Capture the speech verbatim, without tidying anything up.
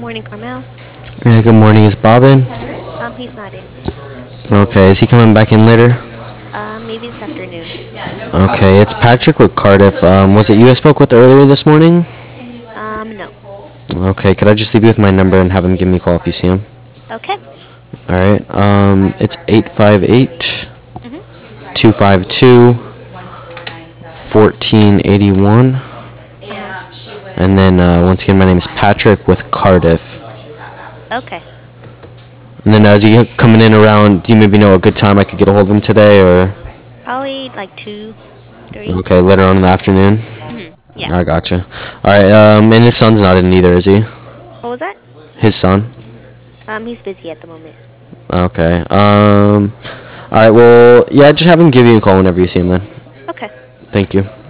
morning, Carmel. Yeah, good morning. Is Bob in? Um, he's not in. Okay, is he coming back in later? Uh, maybe this afternoon. Okay, it's Patrick with Cardiff. Um, was it you I spoke with earlier this morning? Um, no. Okay, could I just leave you with my number and have him give me a call if you see him? Okay. Alright, um, it's eight five eight, Mhm. two five two, one four eight one. Uh huh. And then, uh, once again, my name is Patrick with Cardiff. Okay. And then, uh, is he coming in around, do you maybe know a good time I could get a hold of him today, or? Probably like two, three. Okay, later on in the afternoon? Mhm. Yeah. I gotcha. Alright, um, and his son's not in either, is he? What was that? His son? Um, he's busy at the moment. Okay. Um. All right. Well, yeah. Just have him give you a call whenever you see him. Then. Okay. Thank you.